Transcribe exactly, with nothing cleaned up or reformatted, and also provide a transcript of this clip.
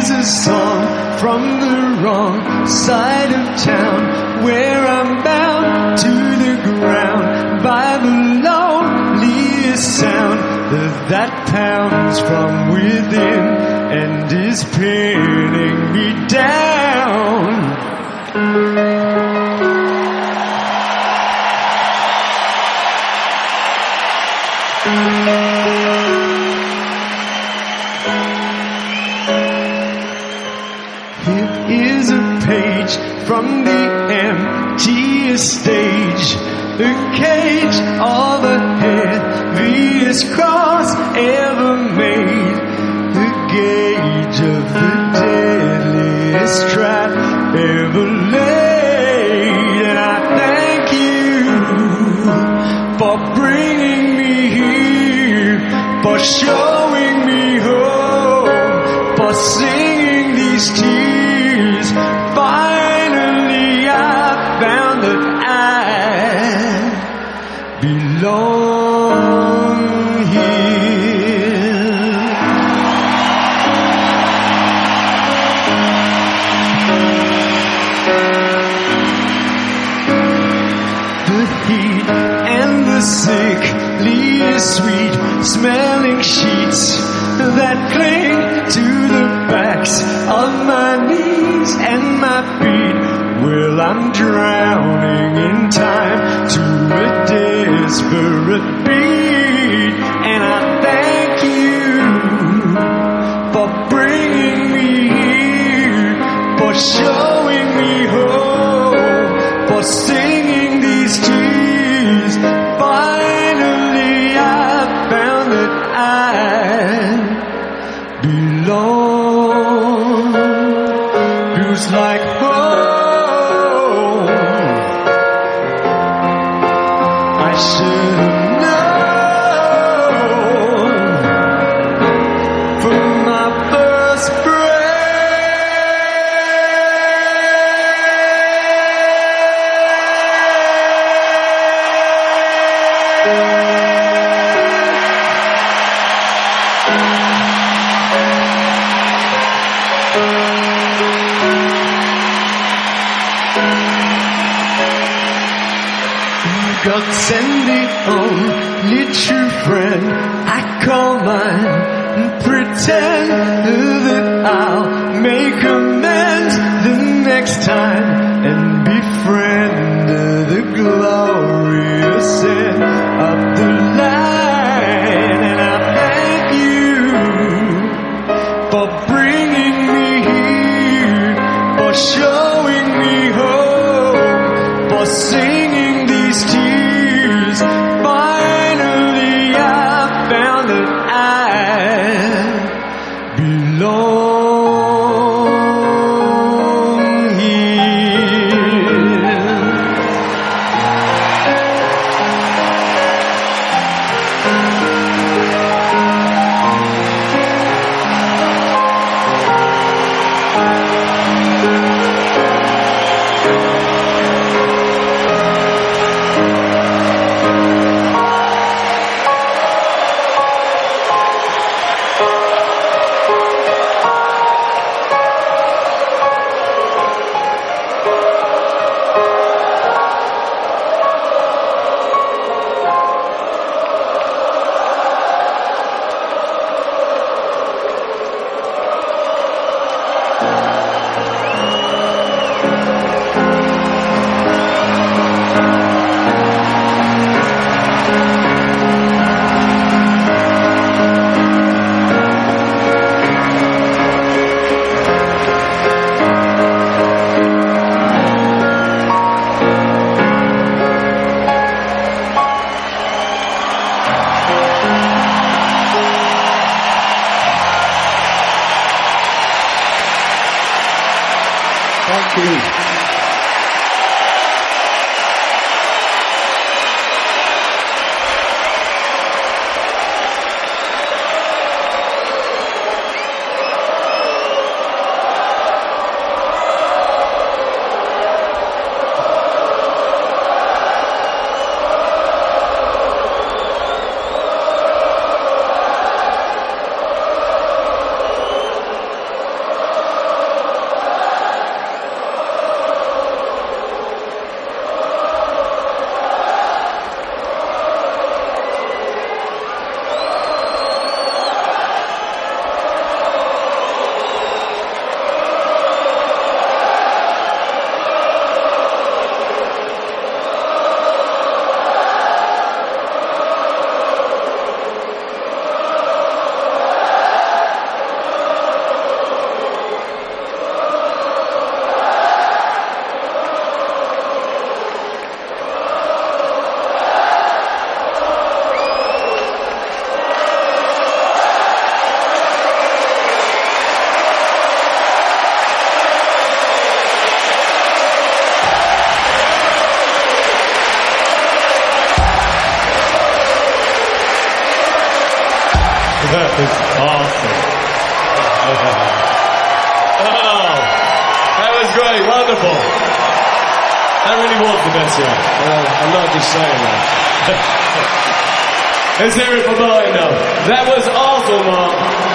is a song from the wrong side of town, where I'm bound to the ground by the loneliest sound that pounds from within and is pinning me down. It is a page from the emptiest stage, a cage of the heaviest cross ever made, the gauge of the deadliest trap ever laid. And I thank you for bringing me here, for showing me hope, for singing these tears. Finally I found that I belong here. The heat and the sickly sweet smelling sheets that cling to the backs of my knees and my feet. Well, I'm drowning in time to a desperate beat. And I thank you for bringing me here, for showing me hope, for singing these tears. Finally I found that I belong. Feels like home. I should have known from my first God send the only true friend I call mine, and pretend that I'll make amends the next time and befriend the glorious end of the line. And I thank you for bringing me here, for showing me hope, for singing these tears. Finally I found that I belong here. Thank you. It's awesome. Oh, that was great. Wonderful. That really was the best one. Uh, I'm not just saying that. Let's hear it for Martin now. That was awesome, Mark.